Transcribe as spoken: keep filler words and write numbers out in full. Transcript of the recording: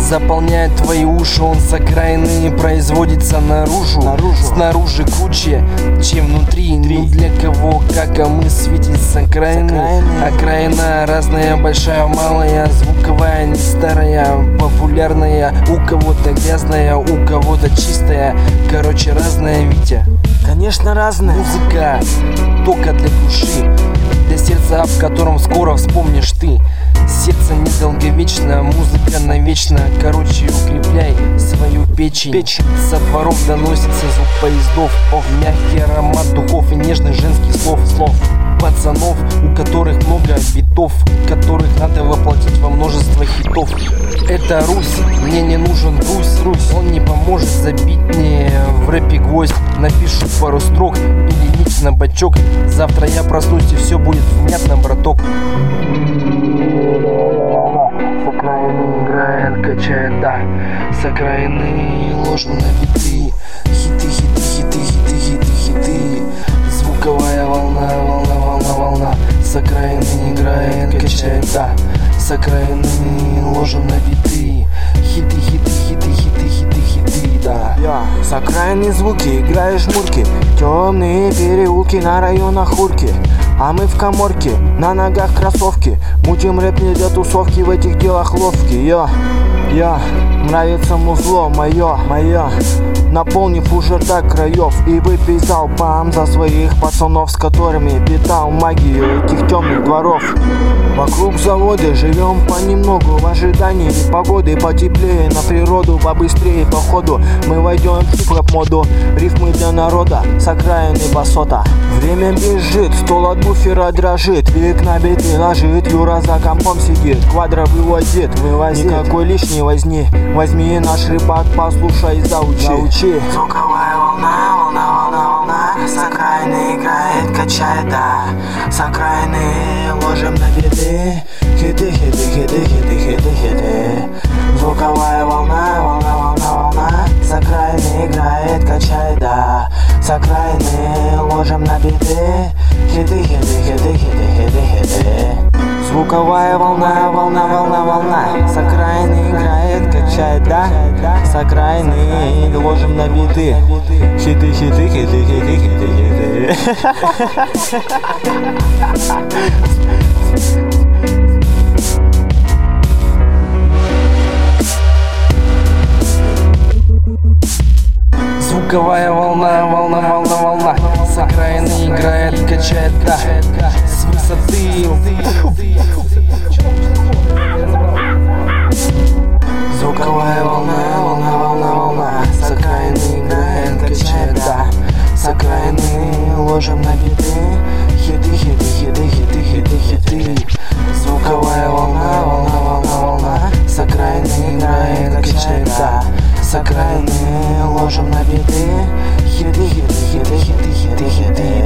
заполняет твои уши. Он с окраины производится наружу, наружу. Снаружи круче, чем внутри. Ну для кого, как, а мы светим с окраины. Окраина разная, большая, малая, звуковая, не старая, популярная. У кого-то грязная, у кого-то чистая. Короче, разная, Витя. Конечно, разная. Музыка только для души, для сердца, в котором скоро вспомнишь ты. Сердце недолговечно, музыка навечно. Короче, укрепляй свою печень. Печень. Со дворов доносится звук поездов. Ох, мягкий аромат духов и нежных женских слов. Слов пацанов, у которых много битов, которых надо воплотить во множество хитов. Это Русь, мне не нужен Русь, Русь. Он не поможет забить мне в рэпе гвоздь. Напишу пару строк или нить на бачок. Завтра я проснусь и все будет внятно, браток. С окраины играет, качает, да. С окраины ложно набиты хиты, хиты, хиты, хиты, хиты, хиты. Звуковая волна, волна, волна, волна. С окраины играет, качает, да. С окраины ложем набиты хиты, хиты, хиты, хиты, хиты, хиты, да. Я с окраины звуки, играешь мурки. Темные переулки на районах Хурки. А мы в каморке, на ногах кроссовки. Мутим рэп не для тусовки, в этих делах ловкий. Я, я, нравится музло мое, мое. Наполнив уже до краев и выпей залпом за своих пацанов, с которыми питал магию этих темных дворов. Вокруг завода живем понемногу, в ожидании погоды потеплее, на природу побыстрее походу. Мы войдем в хип-хоп моду, рифмы для народа, с окраины басота. Время бежит, стол от буфера дрожит, век набитый ложит, Юра за компом сидит, квадро вывозит, вывозит. Никакой лишней возни, возьми наш рыбак, послушай, заучи, заучи. Звуковая волна, волна, волна, волна. С окраины играет, качает, да. С окраины ложим на биты. Хиты, хиты, хиты, хиты, хиты, хиты. Звуковая волна, волна, волна, волна. С окраины играет, качает, да. С окраины ложим на биты. Хиты, хиты, хиты, хиты, хиты, хиты. Звуковая волна, волна, волна, волна. С окраины играет, качает, да. С окраины ложим на биты. Хиты, хиты, хиты, хиты, хиты, хиты. Звуковая волна, волна, волна, волна. С окраины играет, качает, да. С высоты. Звуковая волна, волна, волна, волна. С окраины играет, качает, да. С окраины ложим на биты. Хиты, хиты, хиты, хиты, хиты, хиты. Звуковая волна, волна, волна, волна. С окраины играет, качает, да. С окраины ложим на биты. Хиты, хиты, хиты, хиты, хиты, хиты.